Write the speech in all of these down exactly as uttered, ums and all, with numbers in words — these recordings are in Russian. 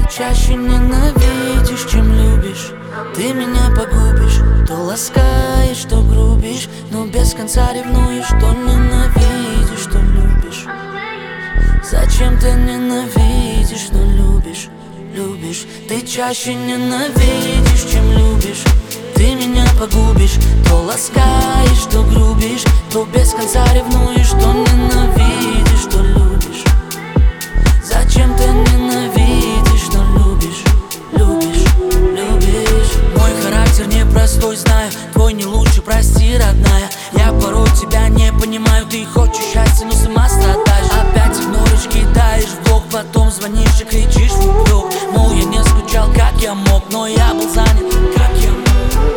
чаще ненавидишь, чем любишь. Ты меня погубишь, то ласкаешь, то грубишь, но без конца ревнуешь, то ненавидишь, то любишь. Зачем ты ненавидишь, но любишь, любишь? Ты чаще ненавидишь, чем любишь. Ты меня погубишь, то ласкаешь, то грубишь, то без конца ревнуешь, то ненавидишь, то любишь. Зачем ты ненавидишь, но любишь, любишь, любишь? Мой характер непростой, знаю, твой не лучше, прости, родная. Я порой тебя не понимаю, ты хочешь счастья, но сама страдаешь. Опять игноришь, кидаешь в блог, потом звонишь и кричишь в упрек. Мол, я не скучал, как я мог, но я был занят, как я мог.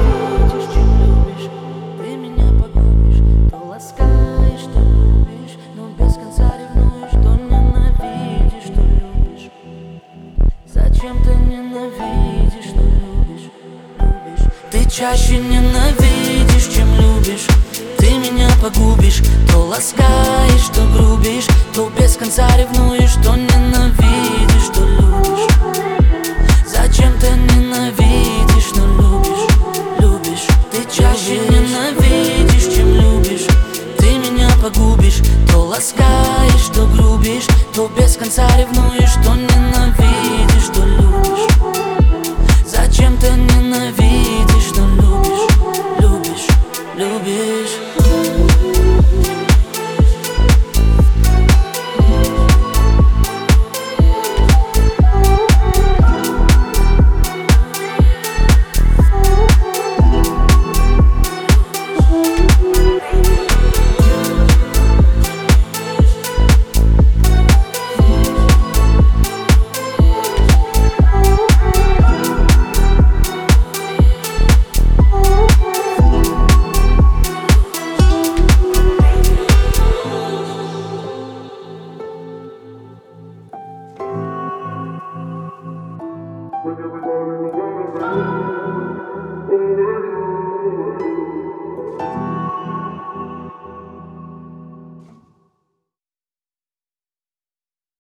Ты меня погубишь, то ласкаешь, то любишь, но без конца ревнуешь, то ненавидишь, то любишь. Зачем ты ненавидишь, но любишь, любишь? Ты чаще ненавидишь, чем любишь. Ты меня погубишь, то ласкаешь, то грубишь, то без конца ревнуешь, то ненавидишь, то любишь. Зачем ты ненавидишь, но любишь, любишь? Ты чаще ненавидишь, чем любишь. Ты меня погубишь, то ласкаешь, то грубишь, то без конца ревнуешь, то ненавидишь, то любишь. Зачем ты ненавидишь, но любишь, любишь, любишь? When everybody was running around, oh,